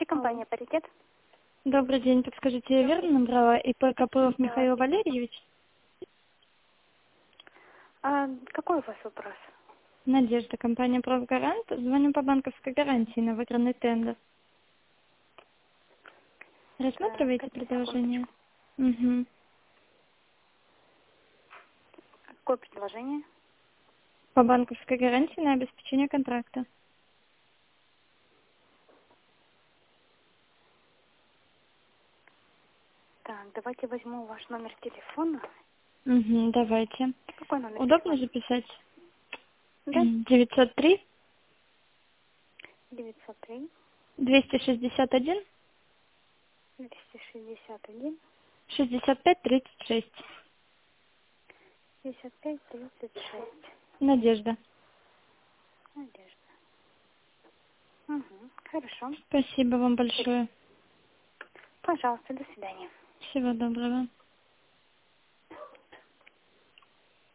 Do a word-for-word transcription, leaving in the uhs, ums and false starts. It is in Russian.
Здравствуйте, Алло. компания «Паритет». Добрый день. Подскажите, я верно набрала ИП Копылов Михаил Валерьевич? А, какой у вас вопрос? Надежда, компания «Правгарант». Звоню по банковской гарантии на выигранный тендер. Так, Рассматриваете одну предложение? секундочку. Угу. Какое предложение? По банковской гарантии на обеспечение контракта. Так, давайте возьму ваш номер телефона. Угу, давайте. Какой номер Удобно телефона? записать? Да, девятьсот три девятьсот три двести шестьдесят один двести шестьдесят один шестьдесят пять тридцать шесть. пятьдесят пять тридцать шесть. Надежда. Надежда. Угу, хорошо. Спасибо вам большое. Пожалуйста, до свидания. Всего доброго.